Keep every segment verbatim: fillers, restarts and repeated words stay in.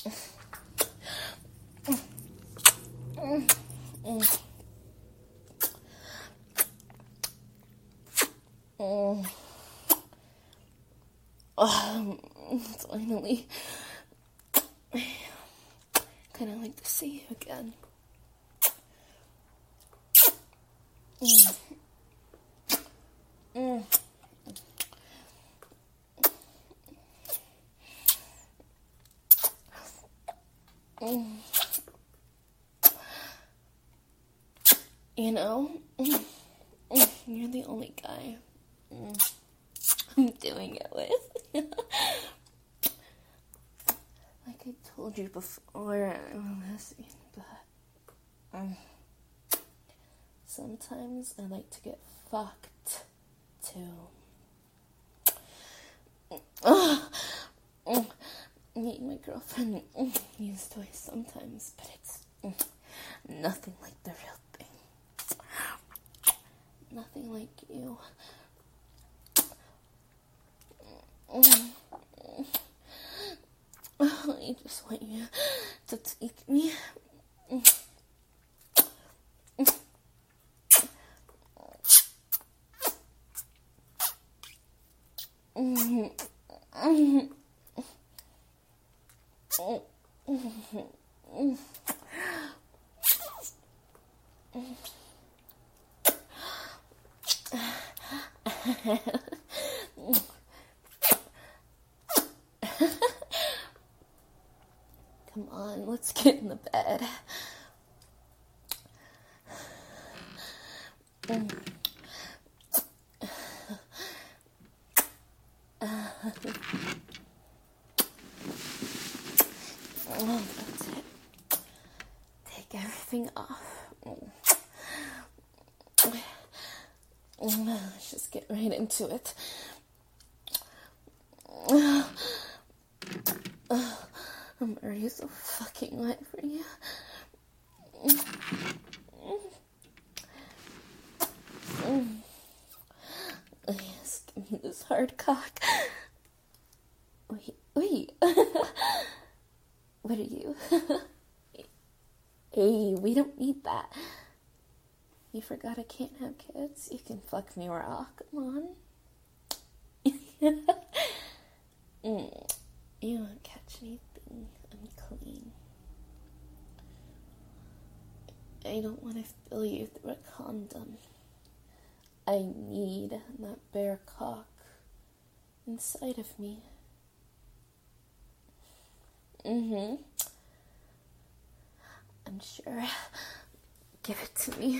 Oh, um, finally, kind of like to see you again. Mm. Mm. Mm. You know, mm. Mm. You're the only guy mm. I'm doing it with. Like I told you before, but um, sometimes I like to get fucked too. Uh, uh, me and my girlfriend uh, use toys sometimes, but it's uh, nothing like the real thing. Nothing like you. I just want you to take me. Come on, let's get in the bed. Mm. Uh, oh, that's it. Take everything off. Mm. Mm, let's just get right into it. Uh, uh, I'm already so fucking wet for you. Mm. Mm. Yes, give me this hard cock. Wait, wait. What are you? Hey, we don't need that. You forgot I can't have kids? You can fuck me raw. Come on. mm. You won't catch anything unclean. I don't want to fill you through a condom. I need that bare cock inside of me. Mm-hmm. I'm sure. Give it to me.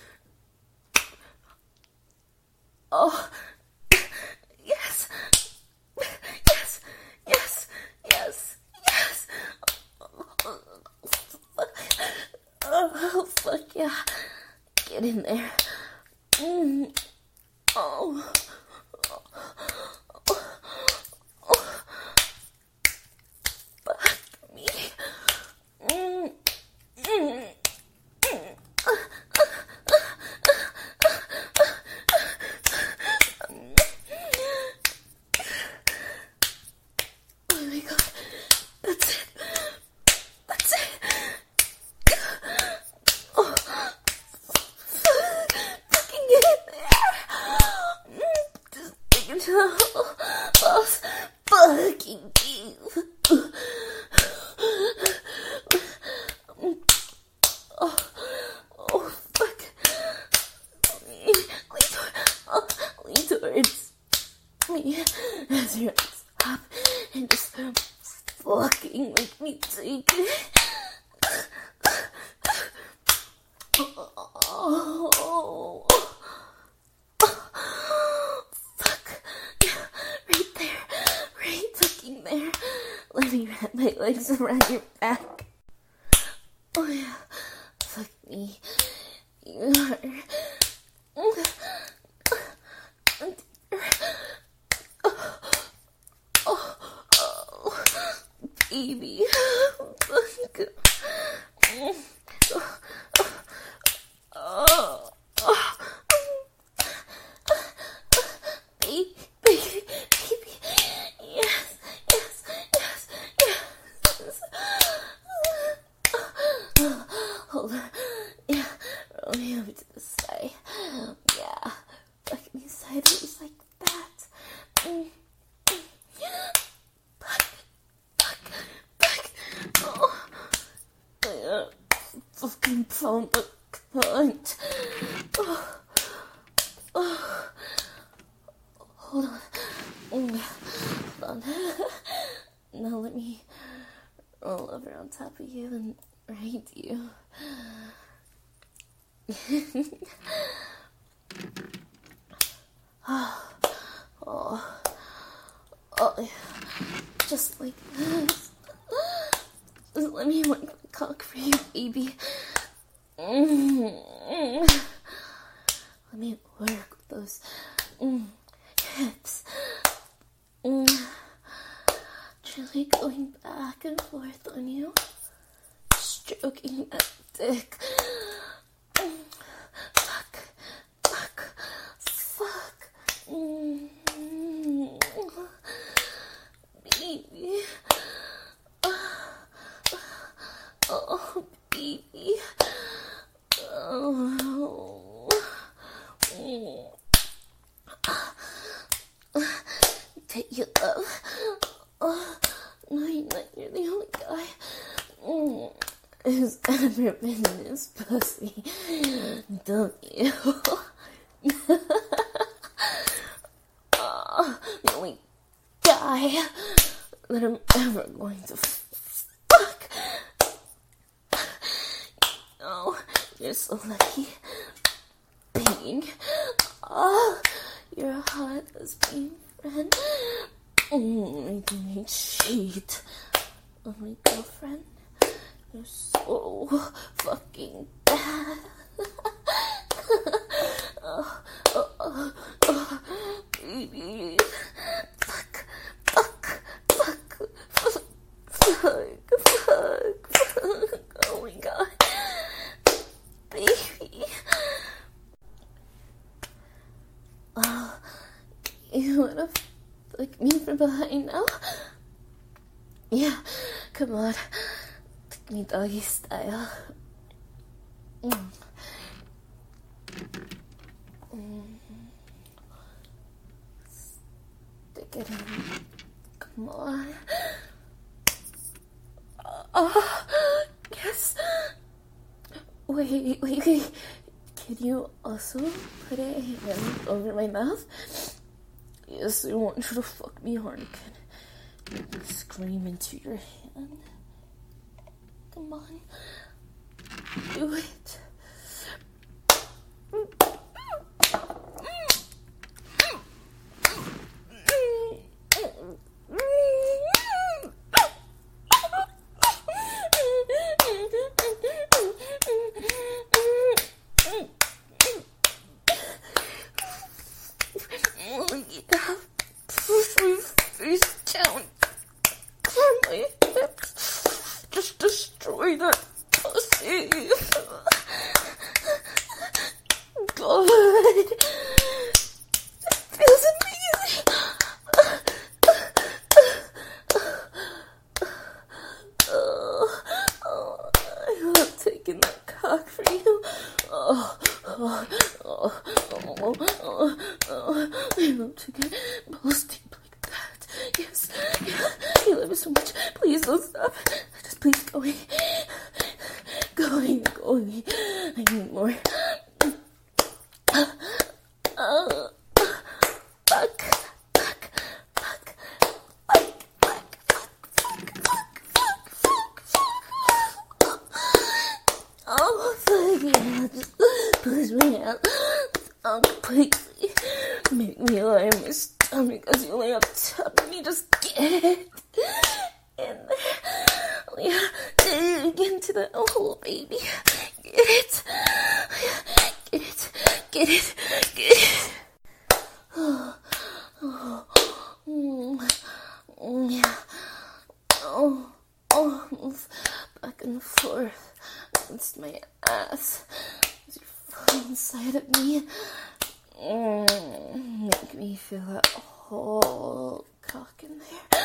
Oh, yes. Yes, yes, yes, yes. Oh, fuck yeah. Get in there. Mm. Oh. Oh. Oh. Fuck me. Mm. Mm. Oh my god. That's it. That's it. Oh. Fucking get in there. Just dig into the balls. Fucking deep. Oh, oh, fuck. Lean, lean, oh, lean towards me as your eyes up and just fucking make me take it. Oh, fuck. Yeah, right there. Right fucking there. Let me wrap my legs around your back. Oh, yeah. Fuck me. You are... Oh, oh, baby. Fuck. Oh, oh. Baby, baby, baby. Yes, yes, yes, yes. phone, but cunt. Oh. Oh. Hold on. Hold on. Now let me roll over on top of you and raid you. oh. Oh. Oh. Just like this. Just let me work the cock for you, baby. Mm-hmm. Let me work with those mm, hips. Mm. Gently going back and forth on you. Stroking that dick. Mm. Fuck. Fuck. Fuck. Mm. Baby. Oh, baby. Oh. Take your love. Oh, no, you're not. You're the only guy mm, who's ever been in this pussy. Don't you? Oh, the only guy that I'm ever going to fuck. Oh, you're so lucky. Being, oh, you're a hot lesbian friend. Mm, I didn't cheat on my girlfriend. You're so fucking bad. oh, oh, oh, oh, baby. Fuck, fuck, fuck, fuck, fuck, fuck, fuck. Oh my god. Baby. Oh, you wanna fuck me from behind now? Yeah, come on. Take me doggy style. Mm. Mm. Stick it in. Come on. Oh, yes. Wait, wait, wait. Can you also put a hand over my mouth? Yes, I want you to fuck me hard again. Scream into your hand. Come on. Do it. Just destroy that pussy. God. It feels amazing. Oh, oh, I love taking that cock for you. Oh, oh, oh, oh, oh, oh. I love to get balls deep like that. Yes, yes. I love it so much. Please don't stop. Just please go away. Go away, go away. I need more. Uh, fuck, fuck, fuck, fuck, fuck, fuck, fuck, fuck, fuck, fuck. Oh, fuck yeah. Just push me out. Oh, completely. Make me lie on my stomach as you lay on top of me. Just get it in there. Yeah, dig into the hole, baby. Get it. Get it. Get it. Get it. Oh, oh, mm, mm, yeah. Oh, oh, move back and forth against my ass as you fall inside of me. Mm, make me feel that whole cock in there.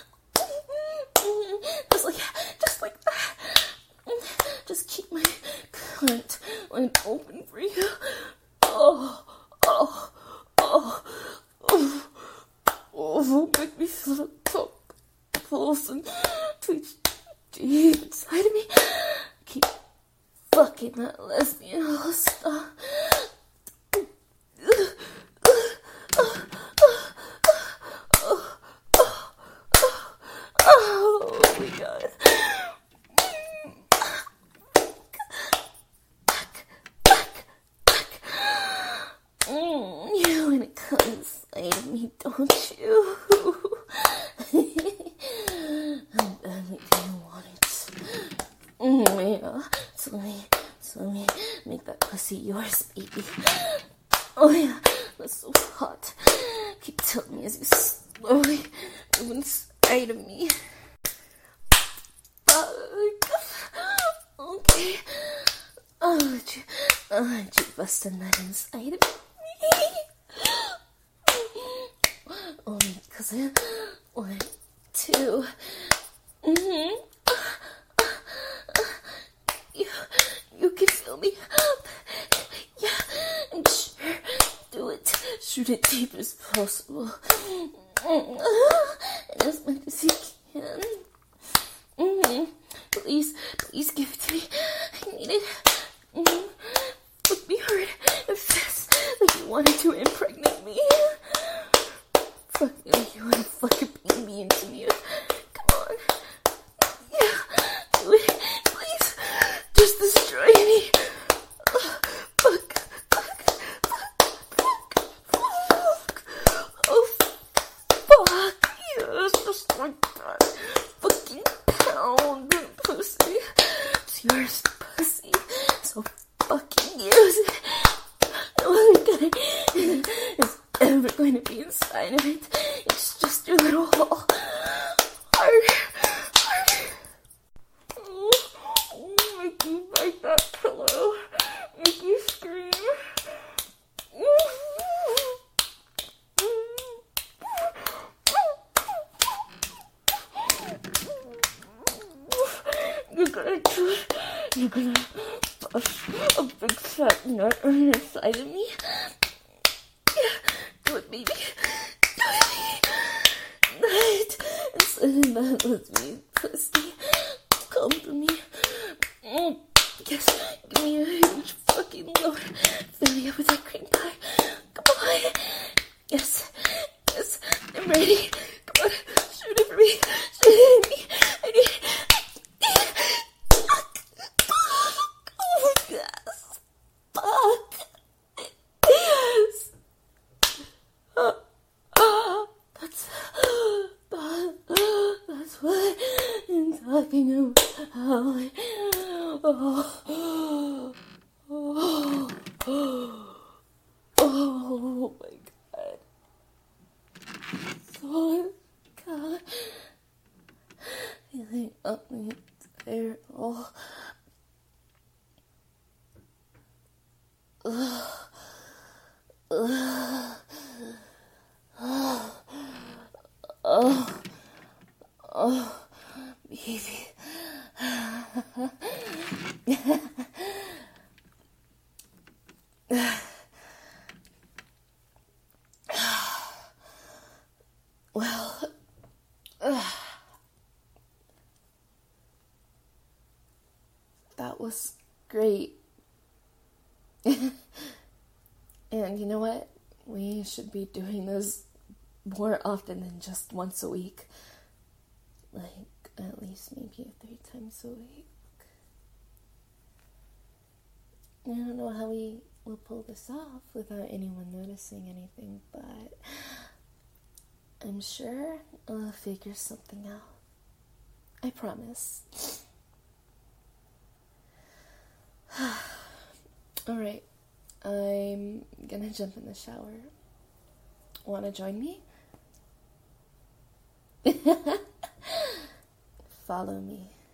Just like, just like that. Just keep my cunt line open for you. Oh, oh, oh, oh, oh, make me feel the cock pulse and twitch deep inside of me. Keep fucking that lesbian. Oh, stop. Oh my god. Mm, you want to come inside of me, don't you? I badly do want it. Mm, yeah. So let me, so let me make that pussy yours, baby. Oh yeah, that's so hot. Keep telling me as you slowly move inside of me. Okay. I'll let you, I'll let you bust a nut inside of me. Only because I want to. Mm-hmm. You, you can fill me up. Yeah, and sure, do it. Shoot it deep as possible. And as much as you can. Mm-hmm. Please, please give it to me. I need it. Mm-hmm. Look me hard and fast like you wanted to impregnate me. Fuck me like you want to fucking bring me into you. Come on. Yeah, do it. Please. Just destroy me. Uh, fuck. Fuck. Fuck. Fuck. Fuck. Oh, fuck. Yes, just like that. Fucking pound pussy. It's yours, pussy. So fucking use it. No other guy is ever going to be inside of it. It's just your little hole. Harder. Harder. Oh, oh, make you bite that pillow. Make you scream. You're gonna do it. You're gonna bust a big fat nut on the side of me. Yeah, do it, baby. Do it, baby. Nut. Instead of that lesbian pussy. Come to me. Mm. Yes, give me a huge fucking load. Fill me up with that cream pie. Come on. Yes, yes, I'm ready. Come on, shoot it for me. Shoot it at me. I need it. Yes. Fuck. Yes. Uh, uh, that's, uh, that's what I'm talking about. Oh, oh, oh, oh my god. So, god. Feeling up my entire, oh. Ugh. Ugh. Oh, oh, oh, baby. Well, uh, that was great. And you know what? We should be doing this more often than just once a week. Like, at least maybe three times a week. I don't know how we will pull this off without anyone noticing anything, but I'm sure I'll figure something out. I promise. Alright, I'm gonna jump in the shower. Wanna join me? Follow me.